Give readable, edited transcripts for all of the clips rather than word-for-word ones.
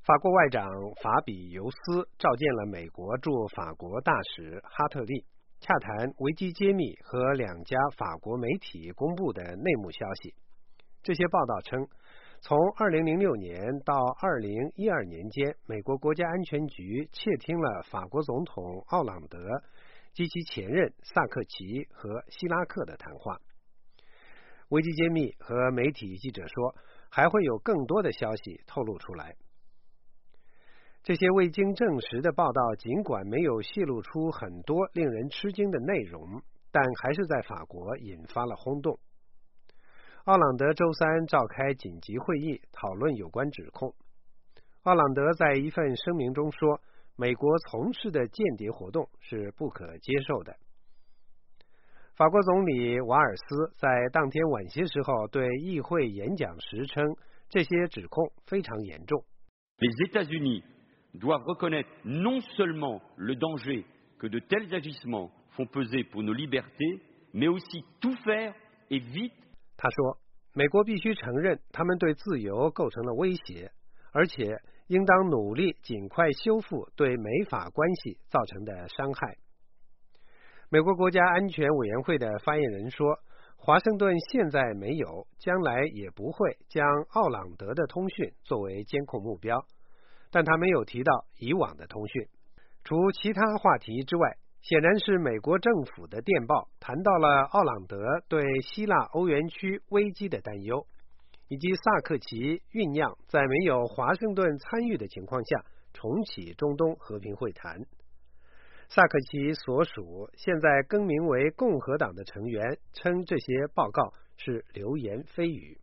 法国外长法比尤斯召见了美国驻法国大使哈特利，洽谈维基揭秘和两家法国媒体公布的内幕消息。这些报道称，从2006年到2012年间，美国国家安全局窃听了法国总统奥朗德及其前任萨克齐和希拉克的谈话。维基揭秘和媒体记者说，还会有更多的消息透露出来。这些未经证实的报道尽管没有泄露出很多令人吃惊的内容，但还是在法国引发了轰动。奥朗德周三召开紧急会议讨论有关指控。奥朗德在一份声明中说，美国从事的间谍活动是不可接受的。法国总理瓦尔斯在当天晚些时候对议会演讲时称，这些指控非常严重。 Les États-Unis doivent reconnaître non seulement le danger que de tels agissements font peser pour nos libertés, mais aussi tout faire et vite. 他说，美国必须承认他们对自由构成了威胁，而且应当努力尽快修复对美法关系造成的伤害。美国国家安全委员会的发言人说，华盛顿现在没有，将来也不会将奥朗德的通讯作为监控目标，但他没有提到以往的通讯。除其他话题之外，显然是美国政府的电报谈到了奥朗德对希腊欧元区危机的担忧，以及萨克齐酝酿在没有华盛顿参与的情况下重启中东和平会谈。萨克齐所属现在更名为共和党的成员称这些报告是流言蜚语。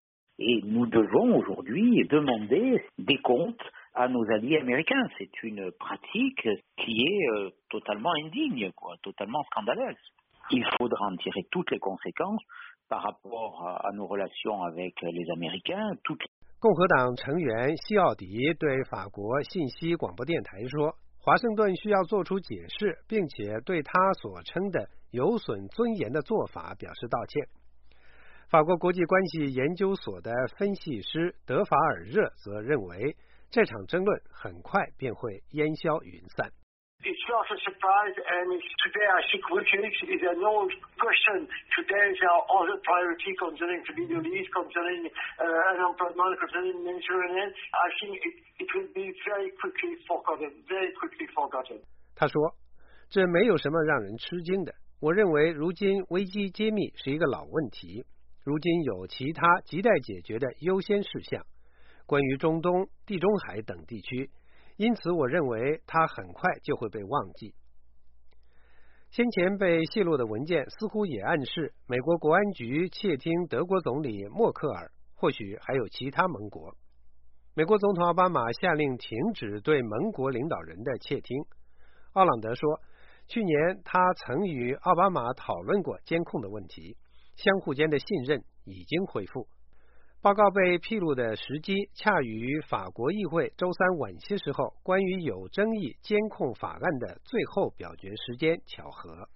Et nous devons aujourd'hui demander des comptes à nos alliés américains. C'est une pratique qui est totalement indigne, totalement scandaleuse. Il faudra en tirer toutes les conséquences par rapport à nos relations avec les Américains. 共和党成员西奥迪对法国信息广播电台说，华盛顿需要做出解释，并且对他所称的有损尊严的做法表示道歉。法国国际关系研究所的分析师德法尔热则认为，这场争论很快便会烟消云散。 It's not a surprise, and today I think WikiLeaks is no question. Today's other priority concerning the Middle East, concerning unemployment, concerning Mediterranean. I think it will be very quickly forgotten. 他说，这没有什么让人吃惊的。我认为如今危机揭秘是一个老问题，如今有其他亟待解决的优先事项，关于中东、地中海等地区。因此我认为它很快就会被忘记。先前被泄露的文件似乎也暗示美国国安局窃听德国总理默克尔，或许还有其他盟国。美国总统奥巴马下令停止对盟国领导人的窃听。奥朗德说，去年他曾与奥巴马讨论过监控的问题，相互间的信任已经恢复。报告被披露的时机恰与法国议会周三晚些时候关于有争议监控法案的最后表决时间巧合。